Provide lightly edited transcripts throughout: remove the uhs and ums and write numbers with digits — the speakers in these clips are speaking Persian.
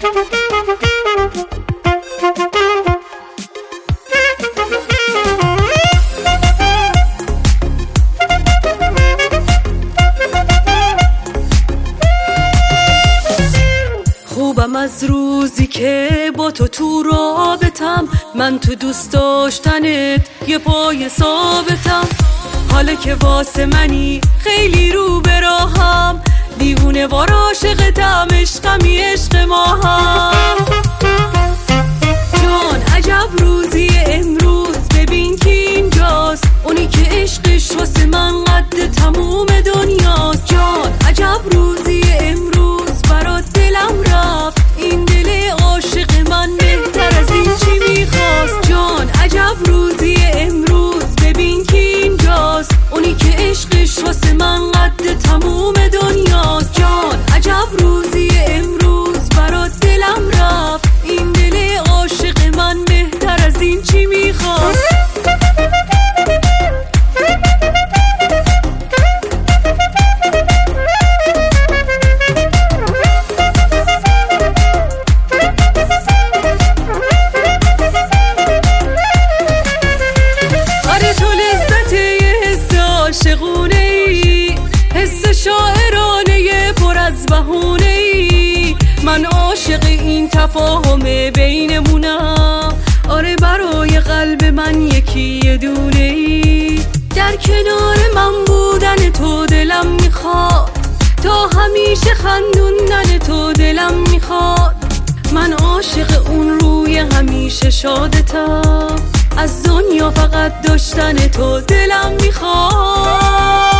خوبم از روزی که با تو رابطم، من تو دوست داشتنت یه پای ثابتم. حالا که واسه منی خیلی رو به راهم، دیوونه وار عاشقتم، عشقمی عشق ما هم. جان عجب روزی امروز، ببین که اینجاست اونی که عشقش واسه من قد تموم دنیاست. جان عجب روزی امروز، برات دلم رفت، این دل عاشق من بهتر از این چی میخواست. جان عجب روزی امروز، ببین که اینجاست اونی که عشقش واسه من قد تموم دنیاست. جان عجب روزی امروز، برات دلم رفت، این دل عاشق من بهتر از این چی میخواست. شاعرانه پر از بهونه‌ای، من عاشق این تفاهم بینمونم. آره برای قلب من یکی یه دونه‌ای، در کنار من بودن تو دلم میخواد، تا همیشه خندوندن تو دلم میخواد. من عاشق اون روی همیشه شادتم، از دنیا فقط داشتن تو دلم میخواد.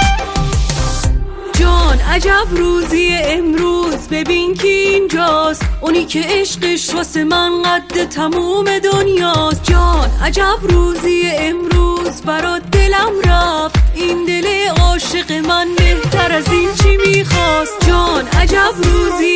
جان عجب روزی امروز، ببین که اینجاست اونی که عشقش واسه من قد تموم دنیاست. جان عجب روزی امروز، برات دلم رفت، این دل عاشق من بهتر از این چی میخواست. جان عجب روزی